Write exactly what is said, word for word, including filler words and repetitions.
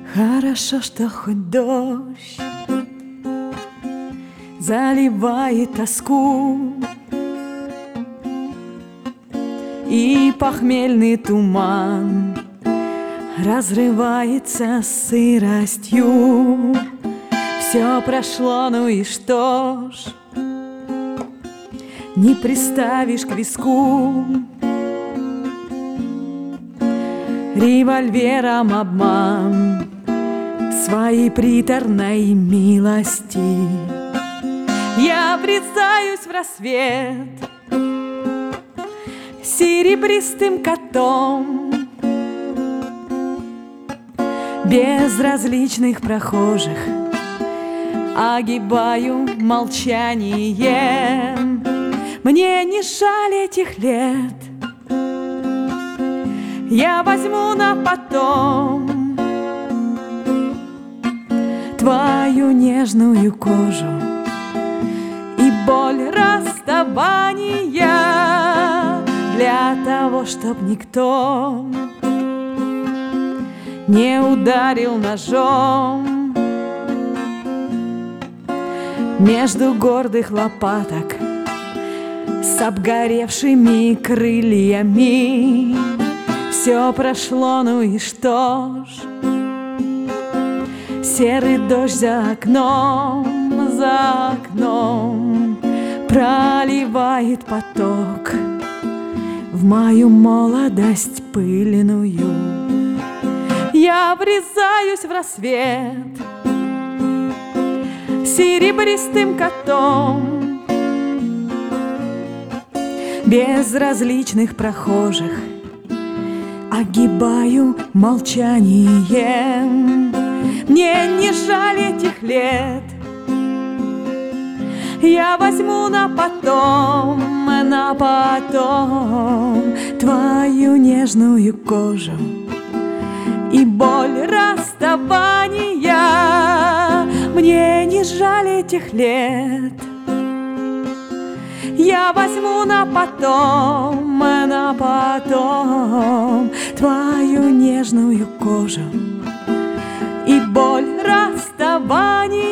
Хорошо, что хоть дождь заливает тоску, и похмельный туман разрывается сыростью. Все прошло, ну и что ж, не приставишь к виску револьвером обман своей приторной милости. Я врезаюсь в рассвет серебристым котом безразличных прохожих, огибаю молчанием. Мне не жаль этих лет, я возьму на потом твою нежную кожу и боль расставания, для того, чтоб никто не ударил ножом между гордых лопаток с обгоревшими крыльями. Все прошло, ну и что ж, серый дождь за окном, за окном проливает поток в мою молодость пыльную. Я врезаюсь в рассвет серебристым котом безразличных прохожих, огибаю молчанием. Мне не жаль этих лет, я возьму на потом, на потом твою нежную кожу и боль расставания. Мне не жаль этих лет, я возьму на потом, на потом твою нежную кожу и боль расставания.